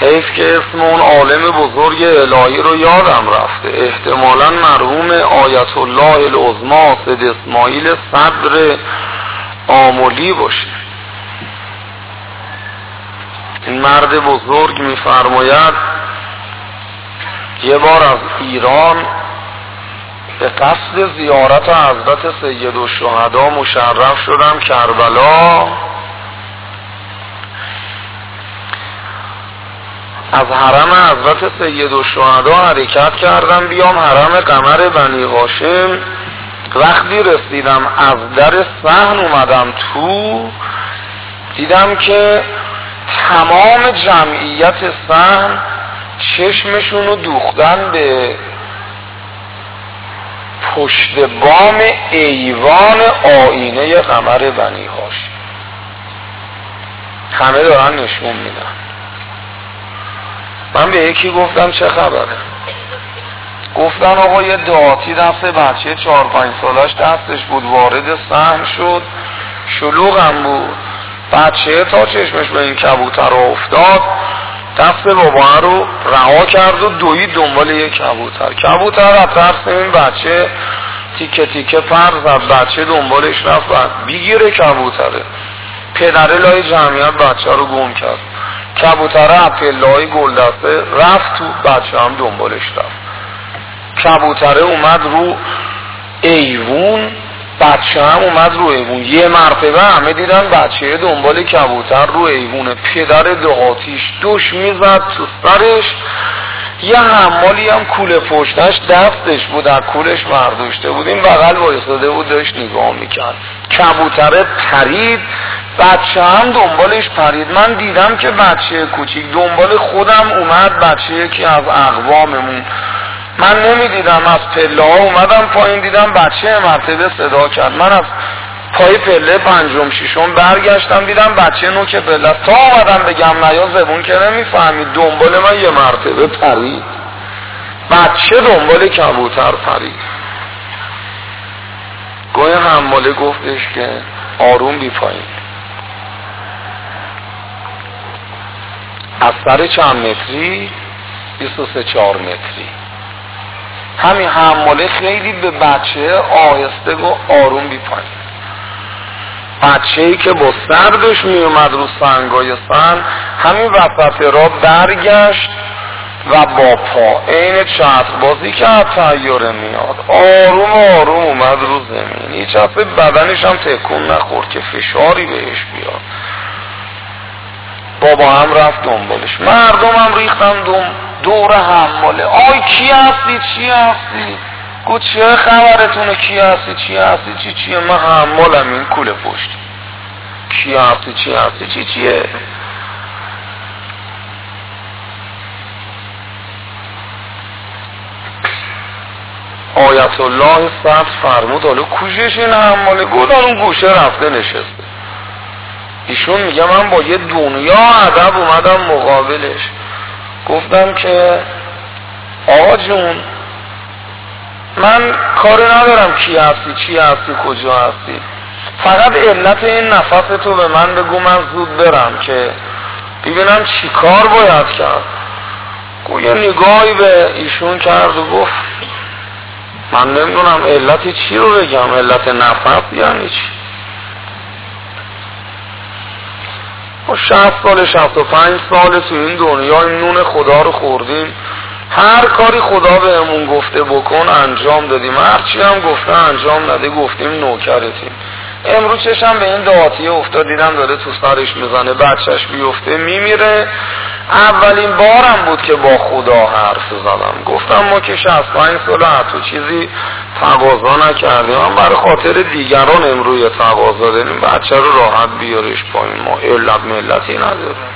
حیف که اسم اون عالم بزرگ الهی رو یادم رفته، احتمالاً مرحوم آیت الله العظمی سید اسماعیل صدر آملی باشه. این مرد بزرگ میفرماید یه بار از ایران به قصد زیارت حضرت سید الشهدا مشرف شدم کربلا. از حرم حضرت سید الشهدا حرکت کردم بیام حرم قمر بنی هاشم. وقتی رسیدم از در صحن اومدم تو، دیدم که تمام جمعیت صحن چشمشون رو دوختن به پشت بام ایوان آینه قمر بنی هاشم. همه دارن نشون میدن. من به یکی گفتم چه خبره؟ گفتن آقا یه دعاتی دست بچه 4-5 سالش دستش بود، وارد صحن شد، شلوغم بود، بچه تا چشمش به این کبوتر افتاد دست بابا رو رها کرد و دوید دنبال یه کبوتر از ترس این بچه تیکه تیکه پر زد، بچه دنبالش رفت و بیگیره کبوتره. پدره لای جمعیت بچه رو گم کرد، کبوتره پله‌های گلدسته رفت تو، بچه هم دنبالش رفت. کبوتره اومد رو ایوون، بچه هم اومد رو ایوون. یه مرتبه همه دیدن بچه دنبال کبوتر رو ایوونه. پدر دهاتیش دوش میزد تو سرش. یه حمالی هم کوله پشتش دستش بود، از کولش برداشته بود، این بغل وایساده بود داشت نگاه میکرد. کبوتره پرید، بچه هم دنبالش پرید. من دیدم که بچه کوچیک دنبال خودم اومد، بچه یکی از اقواممون. من نمیدیدم، از پله ها اومدم پایین، دیدم بچه مرتبه صدا کرد. من از پای پله 5-6 برگشتم، دیدم بچه نوک پله. تا اومدم بگم نیا زبون که نمیفهمید، دنبال من یه مرتبه پرید. بچه دنبال کبوتر پرید. گوی حماله گفتش که آروم بی پایین. از سر چند متری 23-4 متری. همین حماله خیلی به بچه آهسته و آروم بی پایین. بچه‌ای که با سردش می اومد رو سنگای سن، همین وسط را برگشت و با پا عین چتر بازی که از طیاره میاد آروم آروم اومد رو زمین. هیچ اصلا بدنش هم تکون نخورد که فشاری بهش بیاد. بابا هم رفت دنبالش، مردم هم ریختن دور حماله. آی کی هستی؟ چی هستی؟ گو چه خبرتونه؟ کی هستی؟ چی هستی؟ چیه؟ من حمالم این کوله پشت. کی هستی؟ چی هستی؟ چیه؟ آیت الله صدر فرمود حالا کوشش این حماله؟ گو اون گوشه رفته نشسته. ایشون میگه من با یه دنیا ادب اومدم مقابلش، گفتم که آقا جون من کاری ندارم کی هستی، چی هستی، کجا هستی، فقط علت این نفس تو به من بگو، من زود برم که ببینم چی کار باید کرد. یه نگاهی به ایشون کرد و گفت من نمیدونم علتی چی رو بگم، علت نفس یعنی چی؟ ما 60 سال 65 سال تو این دنیا این نون خدا رو خوردیم، هر کاری خدا بهمون گفته بکن انجام دادیم، هرچی هم گفته انجام نده گفتیم نوکرتیم. امروز چشم به این دعاتیه افتاد، دیدم داره تو سرش میزنه، بچهش بیفته میمیره. اولین بارم بود که با خدا حرف زدم، گفتم ما که 65 سال حتی چیزی تقاضا نکردیم، من برای خاطر دیگران امروز تقاضا داریم بچه رو راحت بیارش پایین، ما علت ملتی نداریم.